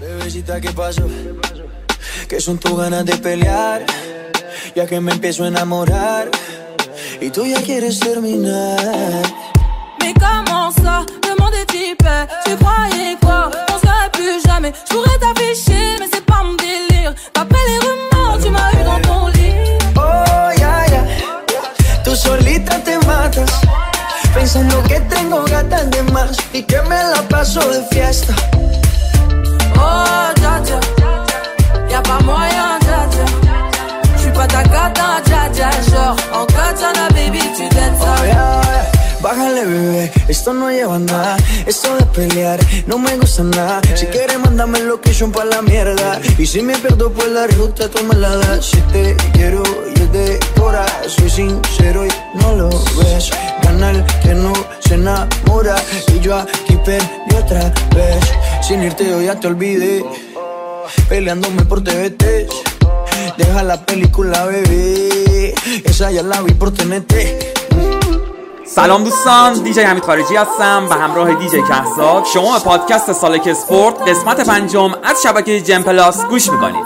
Bebecita, ¿qué pasó? ¿Qué son tus ganas de pelear? Ya que me empiezo a enamorar y tú ya quieres terminar. Mais comment ça, le monde est hyper. Tu croyais quoi, on serait plus jamais. Je pourrais t'afficher, mais c'est pas mon délire. D'après les rumeurs, tu m'as eu dans ton lit. Oh, ya, ya. Tú solita te matas, pensando que tengo gatas de más y que me la paso de fiesta. Oh, dja dja, y'a pas moyen, dja dja. J'suis pas ta gata, dja dja. Genre, en katana, baby, tu t'aides ça. Oh, yeah, yeah. Bájale, bebé, esto no lleva nada. Esto de pelear no me gusta nada. Si quieres, mándame el location pa' la mierda. Y si me pierdo por la ruta, tú me la das. Si te quiero y es de cora, soy sincero y no lo ves. Gana el que no se enamora. Y yo aquí perdí otra vez. Sin irte yo ya te olvidé, peleándome por TVT. Deja la película, bebé, esa ya la vi por TNT. سلام دوستان، دیجی حمید خارجی هستم به همراه دیجی کهزاد. شما به پادکست سالک اسپورت قسمت 5 از شبکه جم پلاس گوش میکنید.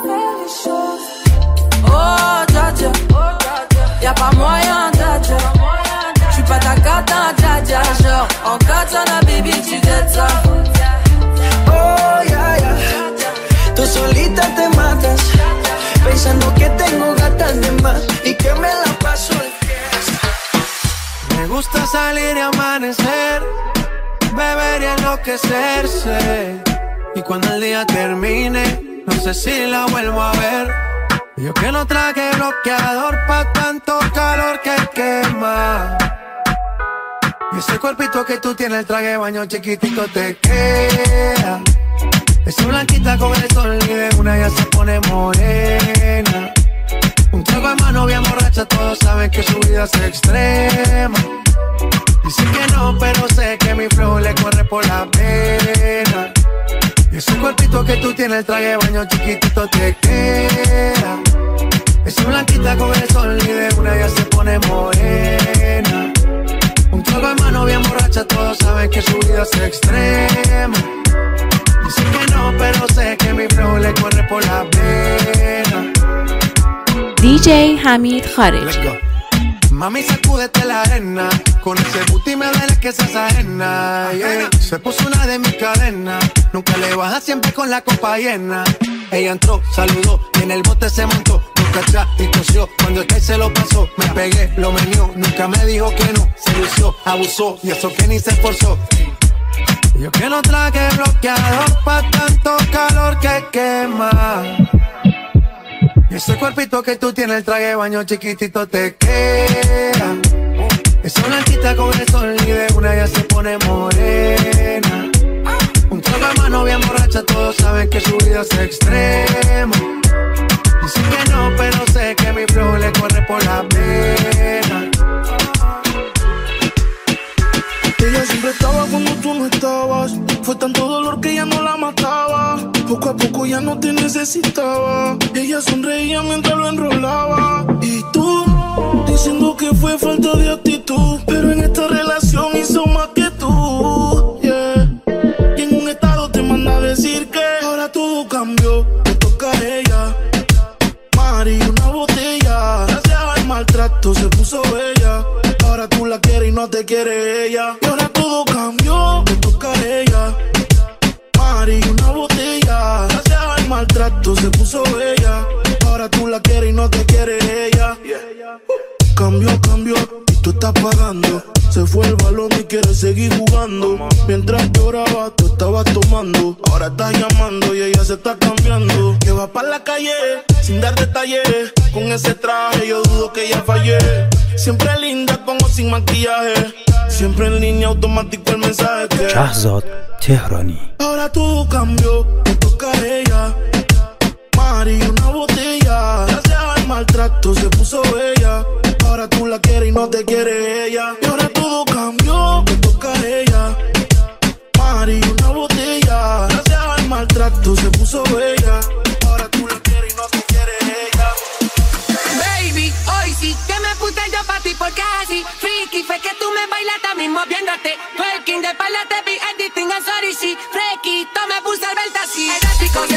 Tú solita te matas, pensando que tengo gatas de más y que me la paso de fiesta. Me gusta salir y amanecer, beber y enloquecerse. Y cuando el día termine, no sé si la vuelvo a ver. Yo que no traje bloqueador pa' tanto calor que quema. Y ese cuerpito que tú tienes, el traje de baño chiquitito te queda. Esa blanquita con el sol y de una ya se pone morena. Un trago en mano bien borracha, todos saben que su vida es extrema. Dicen que no, pero sé que mi flow le corre por la pena. Y ese cuerpito que tú tienes, el traje de baño chiquitito te queda. Esa blanquita con el sol y de una ya se pone morena. Un trago en mano bien borracha, todos saben que su vida es extrema. Dicen que no, pero sé que mi flow le corre por la pena. DJ Hamid Kharij. Mami, sacúdete la arena, con ese booty me duele que seas ajena, yeah. Se puso una de mis cadenas, nunca le baja siempre con la copa llena. Ella entró, saludó y en el bote se montó, nunca atrás y tosió, cuando el que se lo pasó, me pegué, lo menió, nunca me dijo que no, se lució, abusó y eso que ni se esforzó. Yo que no traje bloqueador pa' tanto calor que quema. Y ese cuerpito que tú tienes, el traje de baño chiquitito te queda. Esa blanquita con el sol y de una ya se pone morena. Un trago de mano bien borracha, todos saben que su vida es extrema. Dicen que no, pero sé que mi flow le corre por la pena. Ella siempre estaba cuando tú no estabas. Fue tanto dolor que ya no la mataba. Poco a poco ya no te necesitaba. Ella sonreía mientras lo enrolaba. Y tú, diciendo que fue falta de actitud. Pero en esta relación hizo más que tú, yeah. Y en un estado te manda a decir que ahora todo cambió, te toca a ella. Mari, una botella. Gracias al maltrato se puso bella. Ahora tú la quieres y no te quiere ella. Y ahora todo cambió, te toca a ella. Mari, una botella. Gracias al maltrato se puso bella. Ahora tú la quieres y no te quiere ella. Cambió, cambió y tú estás pagando. Se fue el balón y quiere seguir jugando. Mientras lloraba, tú estabas tomando. Ahora estás llamando y ella se está cambiando. Que va pa' la calle sin dar detalles. Con ese traje yo dudo que ella fallé. Siempre linda como sin maquillaje. Siempre en línea automático el mensaje que Shahzad Tehrani. ahora todo cambió, te toca a ella. Mari, una botella. Gracias al maltrato se puso bella. Ahora tú la quieres y no te quiere ella. Y ahora todo cambió, te toca a ella. Mari, una botella. Gracias al maltrato se puso bella. Ahora tú la quieres y no te quiere ella. Baby, hoy sí que me puse yo pa' ti porque así freaky fue que tú me bailaste a mí moviéndote. Twerking de espalda te vi editing, I'm sorry, sí. Fresquito me puse el verte así. Erótico,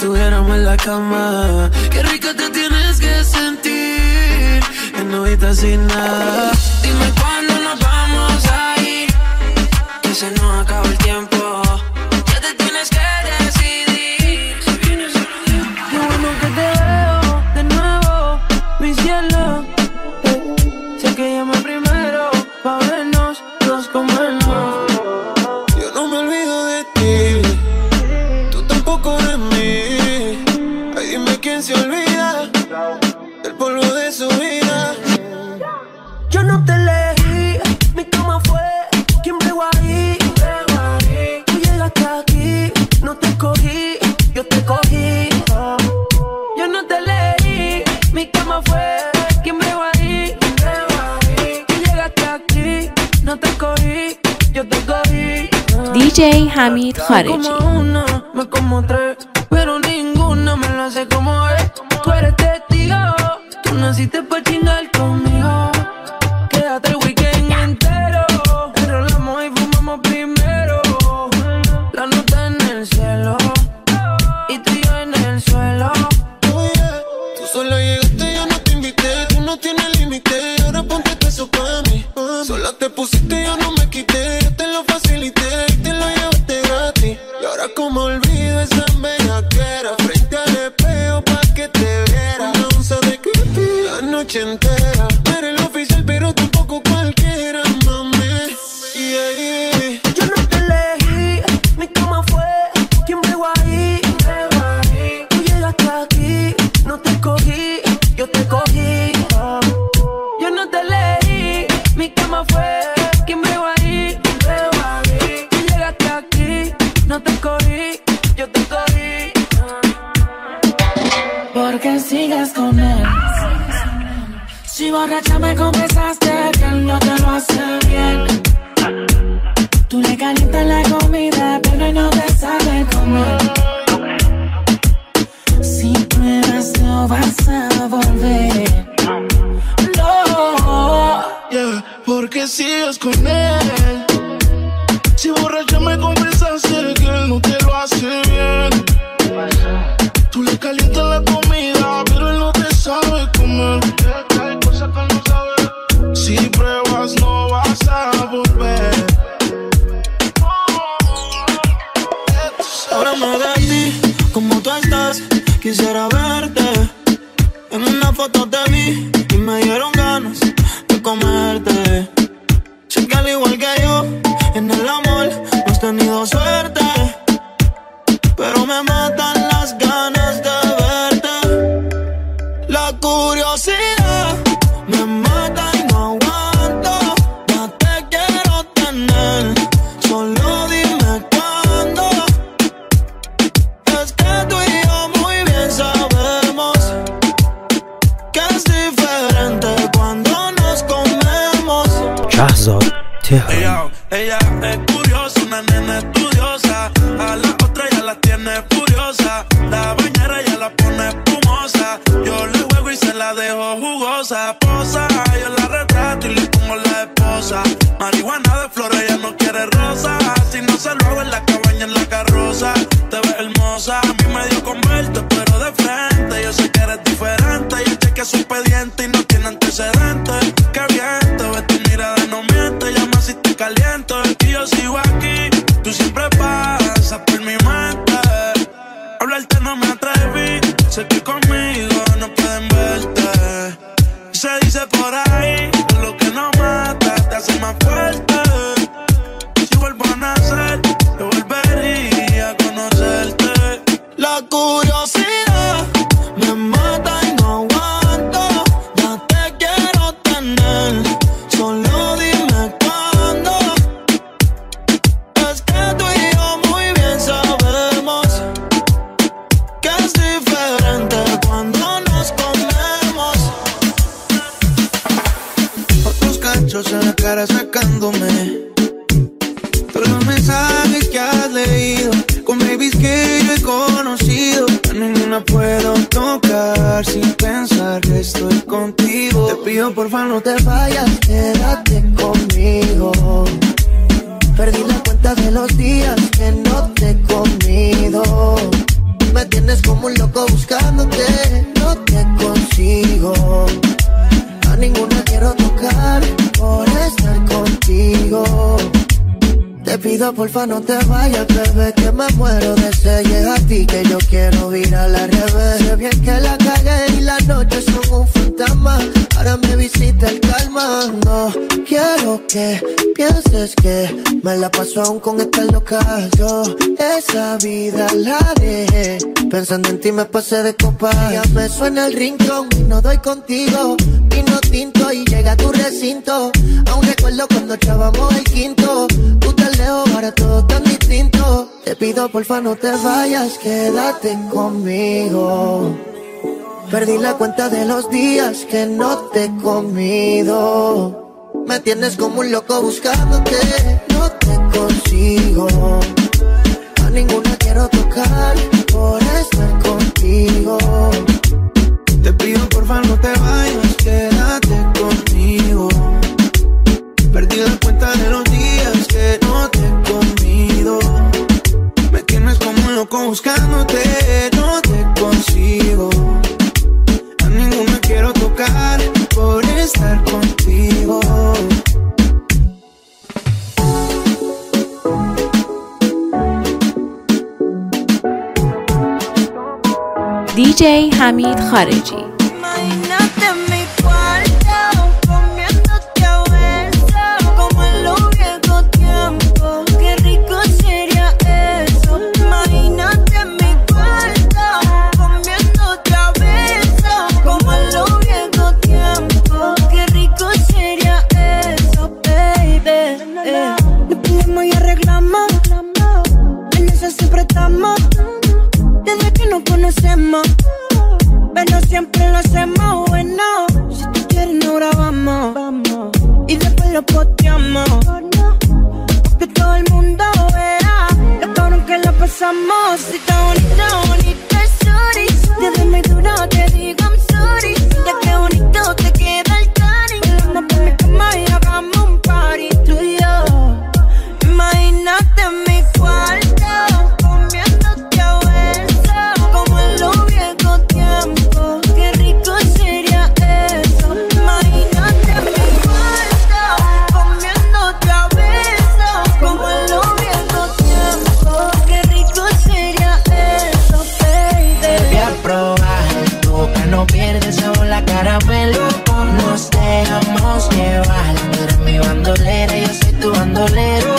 estuviéramos en la cama. Qué rica te tienes que sentir en novita sin nada. Dime cuándo nos vamos a ir, que se nos acaba el tiempo. Ya te tienes que decidir si vienes o no. Qué bueno que te veo de nuevo, mi cielo. Sé que llamé primero pa' vernos, nos comernos. Yo no me olvido de ti, tú tampoco de mí. Ay, dime quién se olvida del polvo de su vida. Yo no te elegí, mi cama fue quien bregó ahí. Tú llegaste aquí, no te cogí, yo te cogí. Yo no te elegí, mi cama fue quien bregó ahí. Tú llegaste aquí, no te cogí, yo te cogí. DJ Hamid Khareji. Me como una, me como tres, pero ninguna me lo hace como él. Tú eres testigo, tú naciste pa' chingar conmigo. Quédate el weekend entero, enrolamos y fumamos primero. La nota en el cielo y tú y yo en el suelo. Oh yeah, tú sola llegaste, yo no te invité. Tú no tienes límite, ahora ponte peso pa' mí. Sola te pusiste, yo no me quité. Yo te lo facilité y te lo llevaste gratis. Y ahora como olvido esa bellaquera, frente al espejo pa' que te viera. Una onza de creepy la noche entera. Eres el oficial pero tampoco cualquiera, mami. Yeah. Yo no te elegí, mi cama fue quien bregó ahí. Tú llegaste aquí, no te cogí, yo te cogí. Yo no te elegí, mi cama fue quien bregó ahí. Tú llegaste aquí, no te cogí, yo te cogí. Porque sigues con él. Si borracha me confesaste que él no te lo hace bien. Tú le calientas la comida, pero él no te sabe comer. Si pruebas no vas a volver. No. Yeah, porque sigues con él. Si borracha me confesaste que él no te lo hace bien. Tú le calientas la comida, pero él no te sabe comer. Hay cosas que no sabe. Si pruebas no vas a volver. Ahora me de ti, como tú estás, quisiera verte. En una foto te vi y me dieron ganas de comerte. Sé que al igual que yo, en el amor no has tenido suerte, pero me matan las ganas de verte. La curiosidad me mata y no aguanto. Ya te quiero tener, solo dime cuándo. Es que tú y yo muy bien sabemos que es diferente cuando nos comemos. شهرزاد تهرانی. Ella es curiosa, una nena estudiosa. A la otra ya la tiene furiosa. La bañera ya la pone espumosa. Yo le juego y se la dejo jugosa. Posa, yo la retrato y le pongo la esposa. Marihuana de flores, ella no quiere rosa. Si no se lo hago en la cabaña, en la carroza. Te ves hermosa, a mí me dio con verte, pero de frente. Yo sé que eres diferente. Yo chequeé su expediente y no tiene antecedentes. Qué bien, te ves tu mirada, no miente. Llama si te caliento y yo sigo aquí. Tú siempre pasas por mi mente. Hablarte no me atreví. Sé que conmigo no pueden verte. Se dice por ahí que lo que no mata te hace más fuerte. Si vuelvo a nacer, yo volvería a conocerte. La curiosidad me mata y no aguanto. Ya te quiero tener, solo dime cuándo. Es que tú y yo muy bien sabemos que es diferente cuando nos comemos. Otros cachos en la cara sacándome todos los mensajes que has leído con babies que yo he conocido. A ninguna puedo tocar sin pensar que estoy contigo. Te pido porfa no te vayas, quédate conmigo. Perdí la cuenta de los días que no te he comido. Me tienes como como un loco buscándote. No te consigo, a ninguna quiero tocar por estar contigo. Te pido porfa no te vayas, bebé, que me muero de sed. Y es a ti que yo quiero ir a la revés. Sé bien que la cagué y las noches son un fantasma. Ahora me visita el calma. No quiero que pienses que me la paso aún con esta loca. Yo esa vida la dejé, pensando en ti me pasé de copa. Ya me suena el rincón y no doy contigo. Vino tinto y llega a tu recinto. Aún recuerdo cuando echábamos el quinto. Tú te lejos, ahora todo tan distinto. Te pido porfa no te vayas, quédate conmigo. Perdí la cuenta de los días que no te he comido. Me tienes como un loco buscándote. No te consigo, a ninguna quiero tocar por estar contigo. Te pido porfa no te vayas, quédate conmigo. Perdí la cuenta de los días que no te he comido. Me tienes como un loco buscándote. No te consigo, a ninguna quiero tocar por estar contigo. DJ حمید خارجی. Imagínate en mi cuarto, comiéndote a besos, como en los viejos tiempos. Qué rico sería eso. Imagínate en mi cuarto, comiéndote a besos, como en los viejos tiempos. Qué rico sería eso, baby. Nos ponemos y arreglamos, en eso siempre estamos. Desde que nos conocemos, pero siempre lo hacemos bueno. Si tú quieres nos grabamos y después lo posteamos, que todo el mundo vea lo cabrón que lo pasamos. Si está bonito, bonito es sorry. Desde muy duro te digo I'm sorry. Ya que bonito te queda el cari. Vamos por mi cama y hagamos un party tú y yo. Imagínate en mi cuarto, comiéndote a besos, como en los viejos tiempos. Qué rico sería eso. Imagínate en mi cuarto, comiéndote a besos, como en los viejos tiempos. Qué rico sería eso, baby. Voy a probar, tu boca no pierde sabor, la caramelo. Nos dejamos llevar, tú eres mi bandolera, yo soy tu bandolero.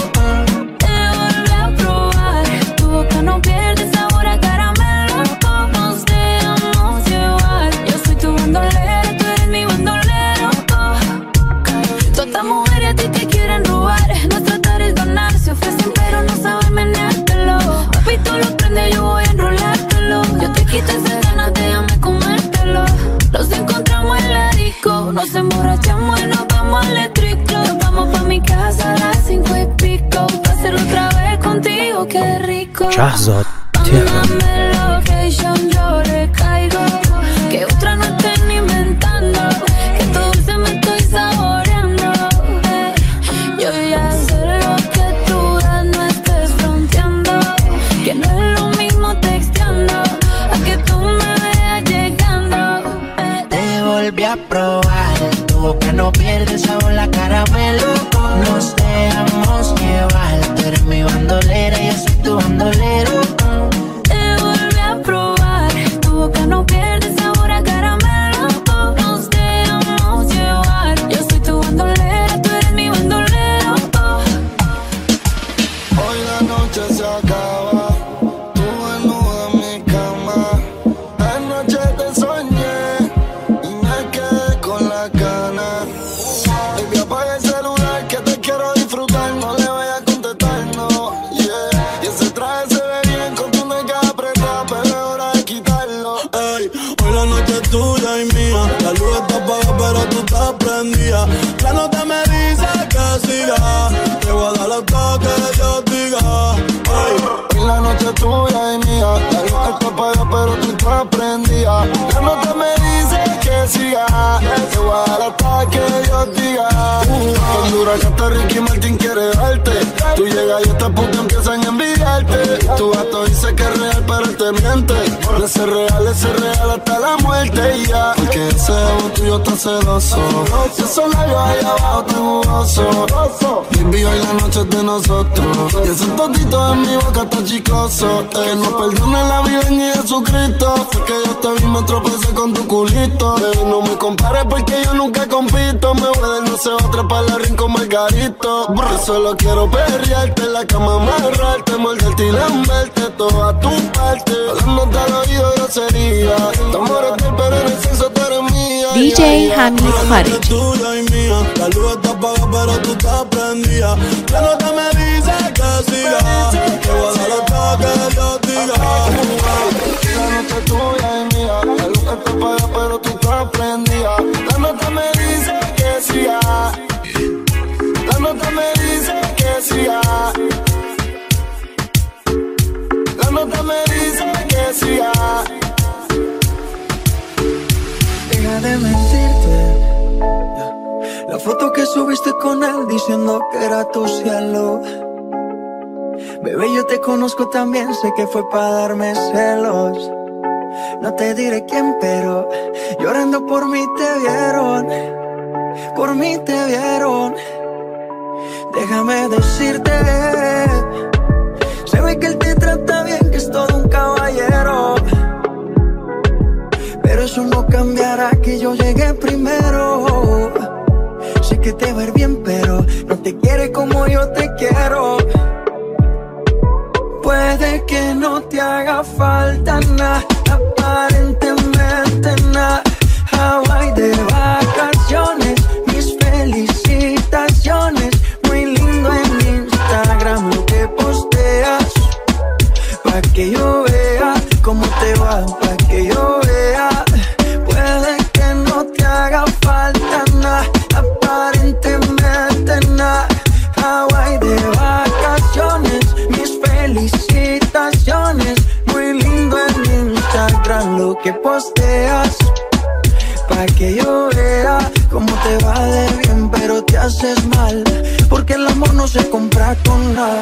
No pierde sabor a caramelo. Nos dejamos llevar. Yo soy tu bandolera, tú eres mi bandolero. Todas estas mujeres a ti te quieren robar. No tratar es ganar, se ofrecen pero no saben meneártelo. Papi, tú lo prendes, yo voy a enrolártelo. Yo te quito esas ganas, déjame comértelo. Los encontramos en la disco, nos emborrachamos y nos vamos al eléctrico. Nos vamos pa' mi casa a las 5 y pico. Pa' hacerlo otra vez contigo, qué rico. شهزاد تهران. Mándame location, yo le caigo. Que otra no estén inventando. Que todo dulce me estoy saboreando. Yo ya sé lo que tú das, no estés fronteando. Que no es lo mismo texteando a que tú me veas llegando. Te volví a probar, tu boca no pierde sabor, la caramelo. Nos dejamos llevar, tú eres mi bandolera, yo soy tu bandolero. Te volví a probar, tu boca no pierde sabor a caramelo. Nos dejamos llevar, yo soy tu bandolera, tú eres mi bandolero. Hoy la noche se acaba, tú desnuda en mi cama. Anoche te soñé y me quedé con la gana. Baby, apaga el celular que te quiero disfrutar, no le vayas a contestar, no, yeah. Y ese traje se ve bien con tu nega apretada, pero es hora de quitarlo. Ey, hoy la noche es tuya y mía. La luz está apagada pero tú estás prendida. La nota me dice que siga. Te voy a dar hasta que yo diga. Ey, Hoy la noche es tuya y mía. La luz está apagada pero tú estás prendida. La nota me dice que siga. Te voy a dar hasta que yo diga. Con dura que hasta Ricky Martin quiere darte. Tú llegas y estas putas empiezan a envidiarte. Tu gato dice que es real pero él te miente. De ser real hasta la muerte y ya. Porque ese ego tuyo está celoso. Y esos labios ahí abajo tan jugoso. Baby, hoy la noche es de nosotros. Y ese totito en mi boca está chicloso. Que nos perdone la vida en Jesucristo. Fue que yo te vi, me tropecé con tu culito. No me compares porque yo nunca compito. Me voy de no sé otra para la rincón Margarito. Yo solo quiero perrearte en la cama, amarrarte, morderte y lamberte toda tu parte. Hablándote al oído grosería. Tu amor es tuyo, pero en el sexo tú eres mía. DJ Hamid Khareji. Tuya y mía. La luz está apagada pero tú estás prendida. La nota me dice que siga. Que voy a dar lo que yo diga. La noche es tuya y mía. La luz está apagada pero tú estás prendida. La nota me dice que siga. La nota me dice que siga. La nota me dice que siga. Deja de mentirte. La foto que subiste con él diciendo que era tu cielo. Bebé, yo te conozco también, sé que fue para darme celos. No te diré quién, pero llorando por mí te vieron. Por mí te vieron. Déjame decirte, se ve que él te trata bien, que es todo un caballero. Pero eso no cambiará que yo llegué primero. Sé que te va a ir bien, pero no te quiere como yo te quiero. Puede que no te haga falta nada, aparentemente nada. Hawaii de vacaciones, mis felicitaciones. Muy lindo en Instagram lo que posteas, pa' que yo vea cómo te va, pa' que yo vea. Puede que no te haga falta nada, aparentemente nada. Hawaii de vacaciones, mis felicitaciones. Muy lindo en Instagram lo que posteas, pa' que yo vea cómo te va de bien, pero te haces mal, porque el amor no se compra con nada.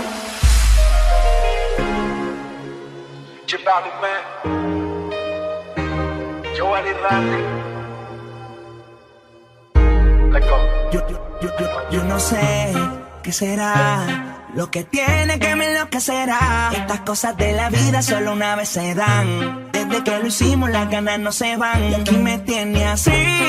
Yo no sé qué será lo que tiene que me enloquecerá. Estas cosas de la vida solo una vez se dan. Desde que lo hicimos las ganas no se van. Y aquí me tiene así.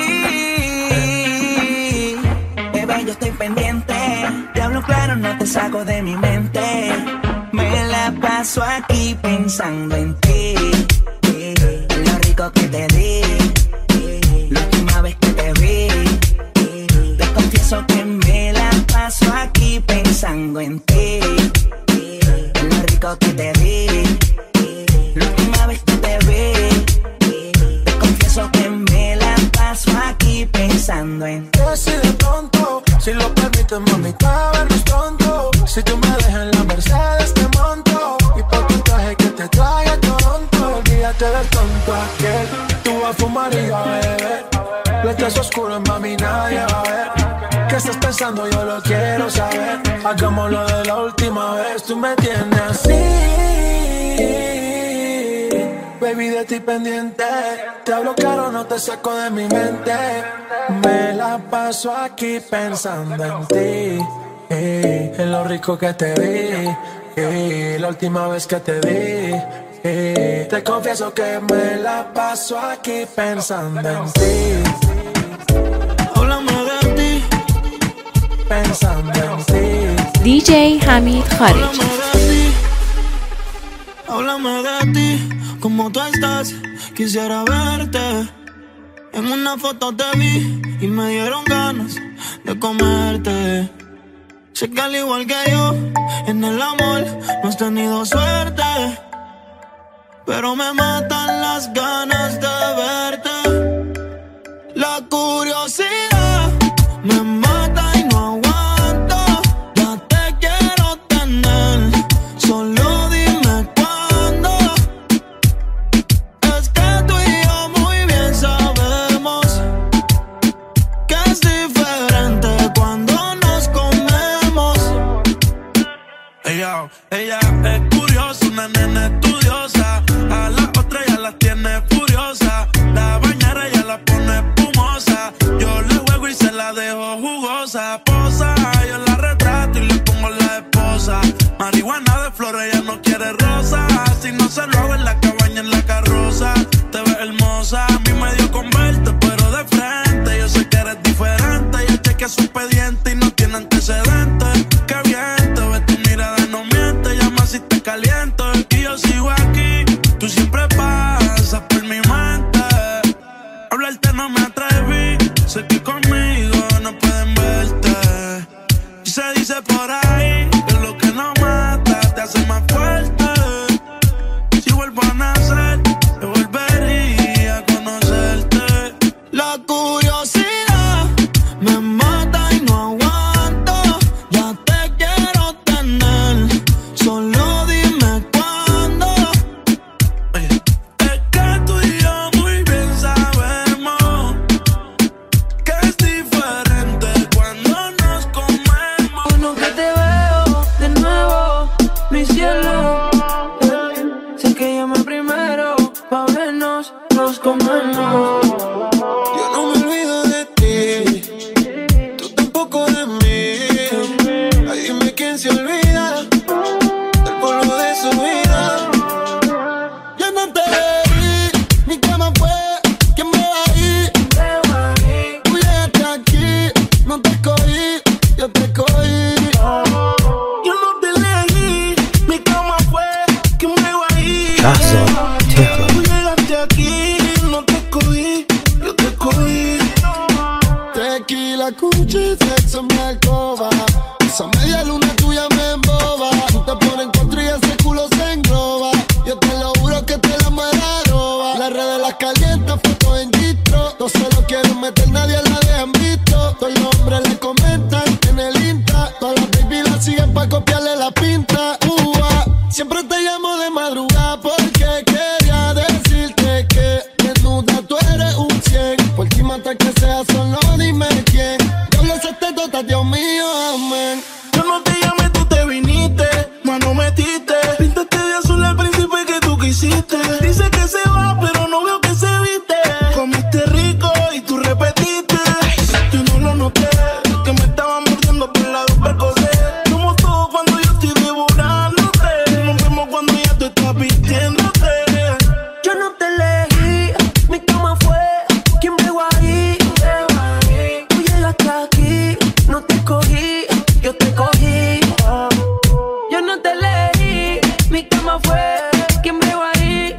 Bebé, yo estoy pendiente. Te hablo claro, no te saco de mi mente. Me la paso aquí pensando en ti. Lo rico que te di. La última vez que te vi. Te confieso que me la paso aquí pensando en ti. Lo rico que te di. La última vez que te vi. Te confieso que me la paso aquí pensando en ti. Si de pronto, si lo permites, mamita, vernos pronto. Si tú me dejas en la Mercedes te monto. Y por tu traje que te trae a Toronto. Olvídate del tonto aquel. Tú vas a fumar y a beber. Letras oscuras, mami, nadie va a ver. ¿Qué estás pensando? Yo lo quiero saber. Hagámoslo de la última vez. Tú me tienes así. Baby, de ti pendiente. Te hablo claro, no te saco de mi mente. Me la paso aquí pensando en ti. En lo rico que te vi. La última vez que te vi. Te confieso que me la paso aquí pensando en ti. Háblame de ti. Pensando en ti. DJ Hamid Khareji. Háblame de ti, como tú estás, quisiera verte. En una foto te vi y me dieron ganas de comerte. Sé que al igual que yo, en el amor no has tenido suerte, pero me matan las ganas de verte. La curiosidad me mata y no aguanto. Ya te quiero tener, solo dime cuándo. Es que tú y yo muy bien sabemos que es diferente cuando nos comemos. Ella es curiosa, una nena estudiosa. las tiene furiosas. La bañera ya la pone espumosa. Yo le juego y se la dejo jugosa. Posa, yo la retrato y le pongo la esposa. Marihuana de flores, ella no quiere rosa. Si no se lo hago en la cabaña, en la carroza. Te ves hermosa, a mí me dio con verte, pero de frente. Yo sé que eres diferente. Yo chequeé su expediente y no tiene antecedentes. Qué bien, te ves, tu mirada no miente. Llama si te caliento y yo sigo aquí. Tú siempre pasas por mi mente. Hablarte no me atreví. Sé que conmigo no pueden verte. Y se dice por ahí que lo que no mata te hace más fuerte. Si vuelvo a nacer, yo volvería a conocerte. La curiosidad me mata y no aguanto. Ya te quiero tener, solo dime cuándo. Oye, es que tú y yo muy bien sabemos que es diferente cuando nos comemos. Bueno que te veo de nuevo, mi cielo. Sé que llamé primero pa' vernos, nos comemos. Yo no me olvido de ti, tú tampoco de mí. Ay, dime quién se olvida del polvo de su vida. Yo no te vi, mi cama fue quien me va a ir. Tú llegaste aquí, no te escogí, yo te cogí. Yo no te elegí, mi cama fue quien me va a ir. شهرزاد تهران. Tú llegaste aquí, no te escogí, yo te cogí. Tequila, cuchi, sexo en mi alcoba. Esa media luna tuya me emboba. Tú te pones en contra y ese culo se engloba. Yo te lo juro que te la muera roba. Las redes las calientas, fotos en distro. No se lo quieren meter, nadie la dejan visto. Todos los hombres le comentan en el Insta. Todas las baby la siguen pa' copiarle la pinta. Siempre te llamo de madrugada porque quería decirte que desnuda tú eres un 100. Por ti mata que sea, solo dime quién. Diablo se te tota, Dios mío, amén. Yo no te llamé, tú te viniste, mano metiste. Pintaste de azul el príncipe que tú quisiste. Dice que se va, pero no veo que se viste. Comiste rico y tú repetiste. Yo no lo noté, que me estaba mordiendo por la percocé. Somos todos cuando yo estoy devorándote. Nos vemos cuando ya tú estás vistiéndote. Yo no te elegí, mi cama fue quien me va a ir. Tú llegaste aquí, no te escogí, yo te cogí. Yo no te elegí, mi cama fue quien me va a ir.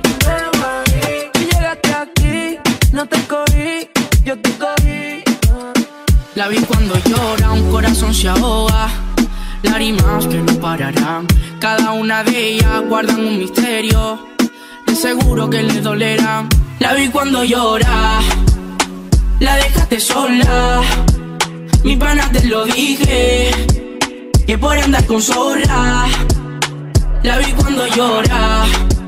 Tú llegaste aquí, no te escogí, yo te cogí. La vi cuando llora, un corazón se ahoga. Lágrimas que no pararán. Cada una de ellas guardan un misterio. De seguro que le dolerán. La vi cuando llora, la dejaste sola. Mi pana te lo dije, que por andar con zorra. La vi cuando llora,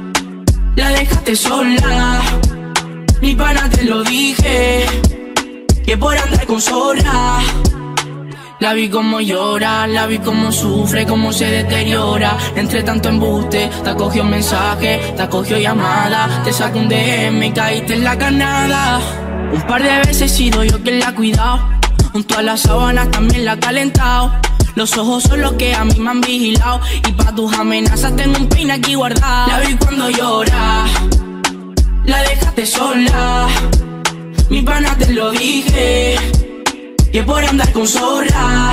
la dejaste sola. Mi pana te lo dije, que por andar con zorra. La vi como llora, la vi como sufre, como se deteriora. Entre tanto embuste, te acogió mensaje, te acogió llamada. Te sacó un DM y caíste en la carnada. Un par de veces he sido yo quien la ha cuidado. Junto a las sábanas también la ha calentado. Los ojos son los que a mí me han vigilado. Y pa' tus amenazas tengo un pin aquí guardado. La vi cuando llora, la dejaste sola. Mi pana te lo dije, que por andar con zorra.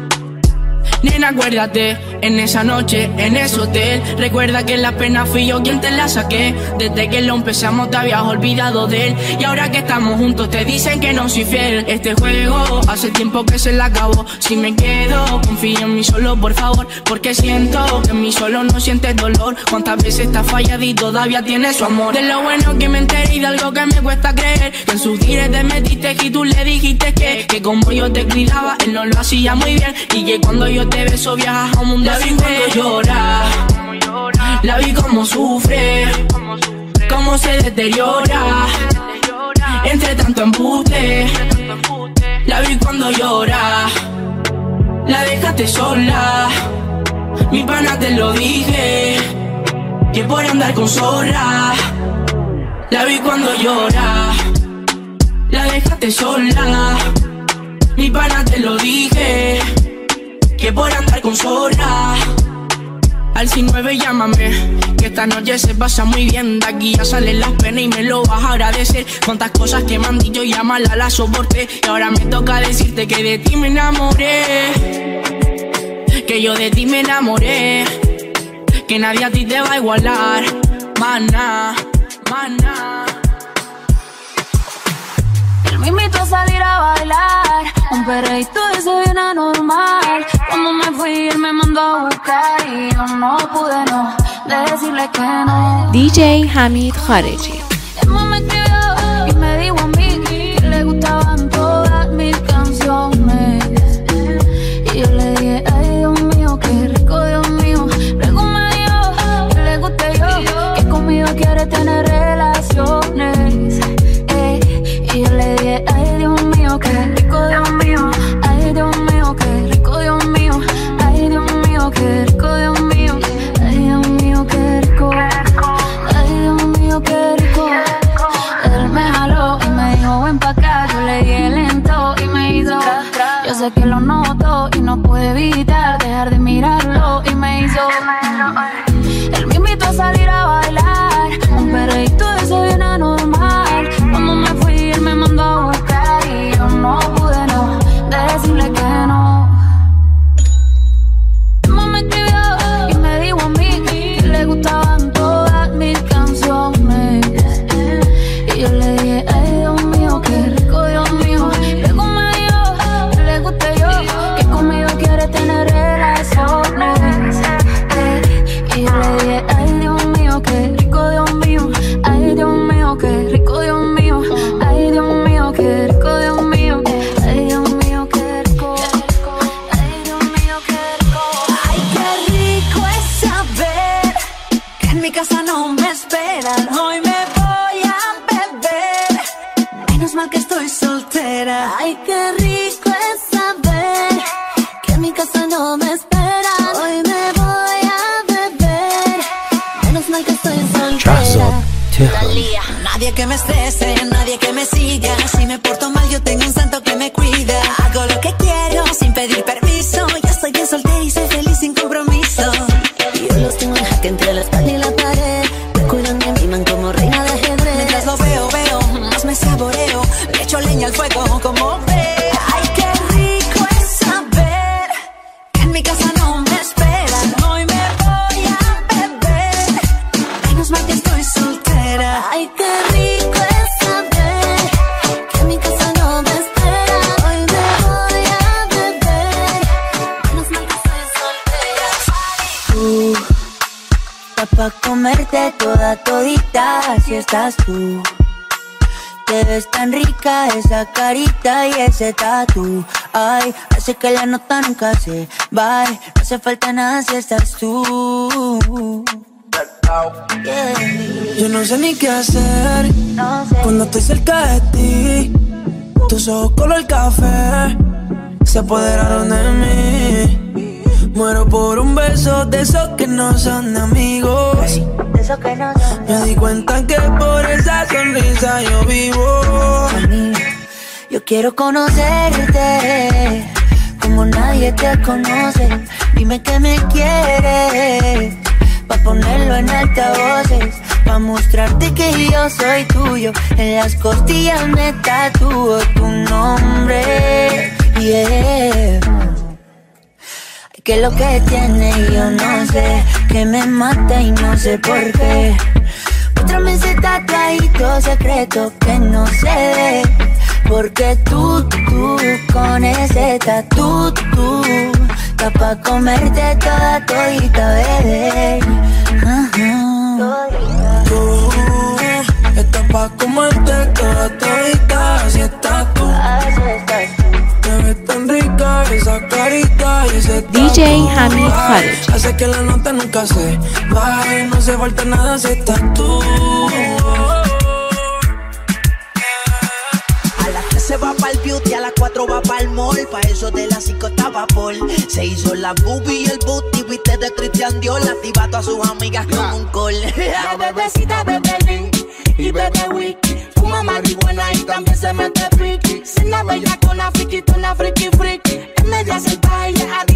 Nena, acuérdate, en esa noche, en ese hotel. Recuerda que la pena fui yo quien te la saqué. Desde que lo empezamos te habías olvidado de él. Y ahora que estamos juntos te dicen que no soy fiel. Este juego hace tiempo que se la acabó. Si me quedo, confía en mí solo, por favor. Porque siento que en mí solo no sientes dolor. Cuántas veces te has fallado y todavía tienes su amor. De lo bueno que me enteré y de algo que me cuesta creer. Que en sus directs te metiste y tú le dijiste que como yo te cuidaba, él no lo hacía muy bien. Y que cuando yo te beso viajas a un mundo. La vi cuando llora, la vi como sufre, cómo se deteriora. Entre tanto embuste, la vi cuando llora, la dejaste sola. Mi pana te lo dije, que por andar con zorra. La vi cuando llora, la dejaste sola. Mi pana te lo dije, que por andar con zorra. Al 69 llámame, que esta noche se pasa muy bien. De aquí ya salen las penas y me lo vas a agradecer. Cuántas cosas que me han dicho y a mala la soporté. Y ahora me toca decirte que de ti me enamoré, que yo de ti me enamoré, que nadie a ti te va a igualar. Maná, maná. Él me invitó a salir a bailar, un perreíto de ese bien anormal. Cuando me fui él me mandó a buscar y yo no pude no decirle que no. DJ Hamid Khareji. Él me escribió y me dijo a mí que le gustaban todas mis canciones. Y yo le dije, ay Dios mío, qué rico Dios mío. Luego me dijo que le guste yo, que conmigo quiere tener relaciones. Y yo le dije, ay Dios mío, qué rico Dios mío. Ay Dios mío, qué rico Dios mío. Ay Dios mío, qué rico Dios mío. Ay Dios mío, qué rico. Ay Dios mío, qué rico. Él me jaló y me dijo, ven pa' acá. Yo le dije lento y me hizo. Yo sé que lo noto y no puedo evitar dejar de mirarlo y me hizo. Él me invitó a salir a bailar, un perreíto de ese bien anormal. Cuando me fui él me mandó a buscar y yo no pude no decirle que no. Mamá me escribió y me dijo a mí que le gustaban todas mis canciones. Y yo le dije, ay Dios mío, qué rico Dios mío. Luego me dijo que le guste yo, que conmigo quiere tener relaciones. Y yo le dije, ay Dios mío, qué rico Dios mío. Ay Dios mío, qué rico Dios mío. Ay Dios mío, qué rico Dios mío. Ay Dios mío, qué rico. Ay Dios mío, qué rico. Ay, qué rico es saber que en mi casa no me esperan. Hoy me voy a beber, menos mal que estoy soltera. Ay, qué rico es saber que en mi casa no me esperan. Hoy me voy a beber, menos mal que estoy soltera. Nadie que me estrese, nadie que me siga. Si me porto mal yo tengo un santo que me cuida. Hago lo que quiero sin pedir permiso. Yo soy bien soltera y soy feliz sin compromiso. Y yo los tengo en jaque entre la espalda y la pared. Me cuidan y me miman como reina de ajedrez. Mientras lo veo, más me saboreo. Le echo leña al fuego como ve. Ay, qué rico es saber que en mi casa no me esperan. Hoy me voy a beber, menos mal que estoy soltera. Ay, qué rico es saber que en mi casa no me esperan. Hoy me voy a beber, menos mal que estoy soltera. Está pa' comerte toda todita, si estás tú. Te ves tan rica esa carita y ese tatu. Ay, hace que la nota nunca se va. No hace falta nada si estás tú. Yeah. Yo no sé ni qué hacer cuando estoy cerca de ti. Tus ojos color café se apoderaron de mí. Muero por un beso de esos que no son amigos. Me di cuenta que por esa sonrisa yo vivo. Yo quiero conocerte como nadie te conoce. Dime que me quieres pa' ponerlo en altavoces, pa' mostrarte que yo soy tuyo. En las costillas me tatúo tu nombre. Yeah. Que lo que tiene yo no sé, que me mata y no sé por qué. Muéstrame ese tatuadito secreto que no se ve. Porque tú, con ese tatu, está pa' comerte toda todita, bebé. Tú, estás pa' comerte toda todita, así estás tú. Te ves tan rica esa carita y ese tatu. DJ Hamid Khareji. Hace que la nota nunca se baje, no hace falta nada si estás tú. Se va pa'l beauty, a las 4 va pa'l mall. Pa' eso de las 5 estaba Paul. Se hizo la boobie y el booty, viste de Christian Dior. Activa a todas sus amigas con un call. La bebecita de Belly y bebe whisky. Fuma marihuana y también se mete piqui. Cena bella con la friki, friki. En media salvaje,